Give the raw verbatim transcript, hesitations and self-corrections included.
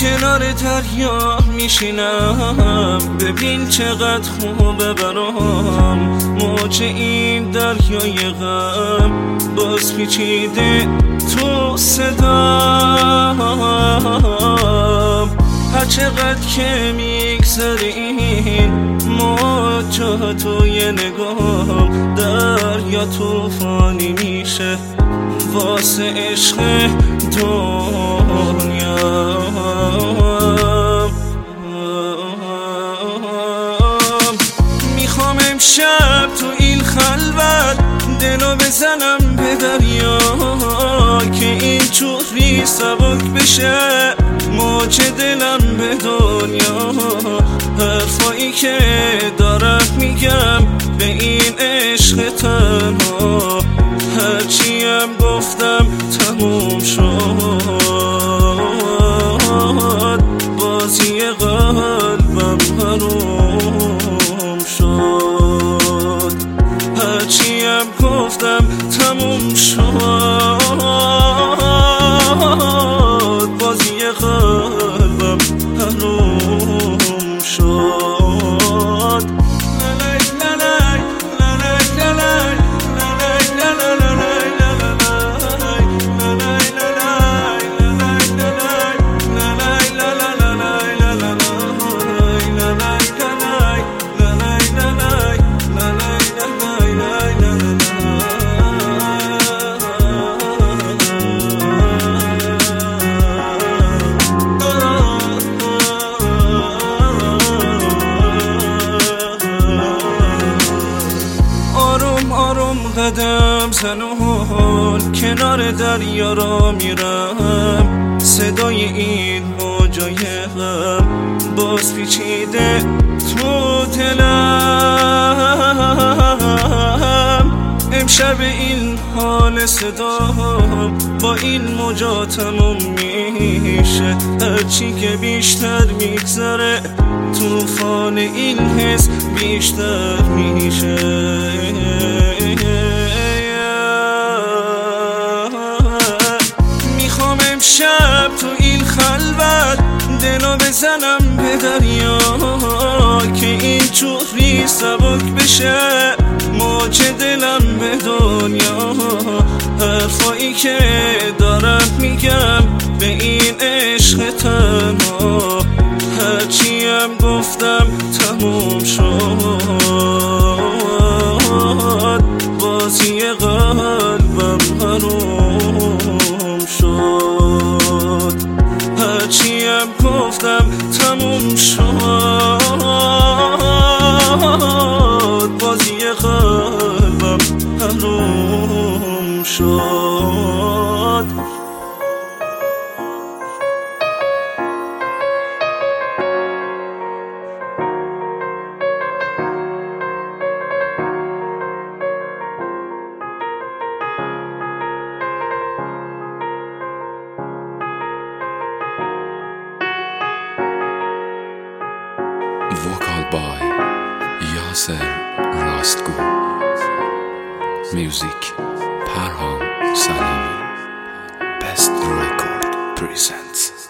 کنار دریا میشینم، ببین چقدر خوبه برام. موج این دریای غم باز پیچیده تو صدام. هر چقدر که میگذرین موجا توی نگام، دریا طوفانی میشه واسه عشق دنیا. میخوام امشب تو این خلوت دلو بزنم به دریا، که این چوری سبک بشه موج دلم به دنیا. حرفایی که دارم میگم به این عشق تنها، هرچیم گفتم تموم شد، بازی قلبم حروم شد. هرچیم گفتم تموم شد، بازی قلبم حروم شد. قدم زنون کنار دریا را میرم، صدای این موجای غم باز پیچیده تو دلم. امشب این حال صدا با این موجا تموم میشه، هرچی که بیشتر میگذره طوفان این حس بیشتر میشه. امشب تو این خلوت دلو بزنم به دریا، که این چوری سبک بشه موج دلم به دنیا. حرفایی که دارم میگم به این عشق تنها، هرچیم گفتم تموم شد، بازی قلبم حروم شد. هرچیم گفتم تموم شد، بازی قلبم حروم شد. Vocal by Yasser Rastgo. Music Parham Salami. Best Record presents.